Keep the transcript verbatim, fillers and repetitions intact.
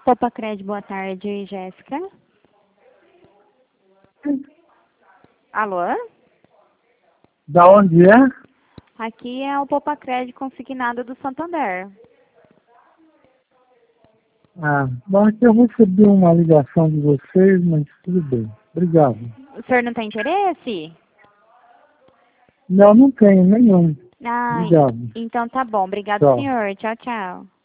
Popacred, boa tarde, Jéssica. Alô? Da onde é? Aqui é o Popacred consignado do Santander. Ah, bom, aqui eu recebi uma ligação de vocês, mas tudo bem. Obrigado. O senhor não tem interesse? Não, não tenho nenhum. Ah, Obrigado. então tá bom. Obrigado, Tchau. senhor. Tchau, tchau.